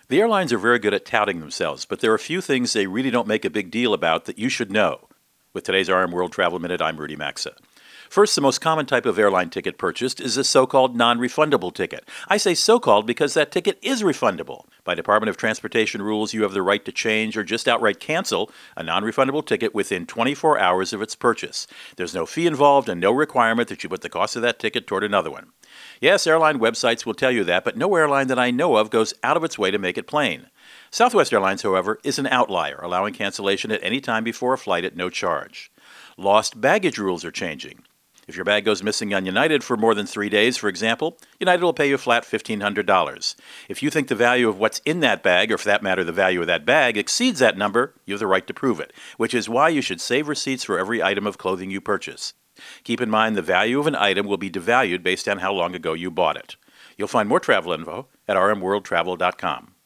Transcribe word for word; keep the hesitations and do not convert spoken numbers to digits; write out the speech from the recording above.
The airlines are very good at touting themselves, but there are a few things they really don't make a big deal about that you should know. With today's R M World Travel Minute, I'm Rudy Maxa. First, the most common type of airline ticket purchased is a so-called non-refundable ticket. I say so-called because that ticket is refundable. By Department of Transportation rules, you have the right to change or just outright cancel a non-refundable ticket within twenty-four hours of its purchase. There's no fee involved and no requirement that you put the cost of that ticket toward another one. Yes, airline websites will tell you that, but no airline that I know of goes out of its way to make it plain. Southwest Airlines, however, is an outlier, allowing cancellation at any time before a flight at no charge. Lost baggage rules are changing. If your bag goes missing on United for more than three days, for example, United will pay you a flat fifteen hundred dollars. If you think the value of what's in that bag, or for that matter, the value of that bag, exceeds that number, you have the right to prove it, which is why you should save receipts for every item of clothing you purchase. Keep in mind the value of an item will be devalued based on how long ago you bought it. You'll find more travel info at r m world travel dot com.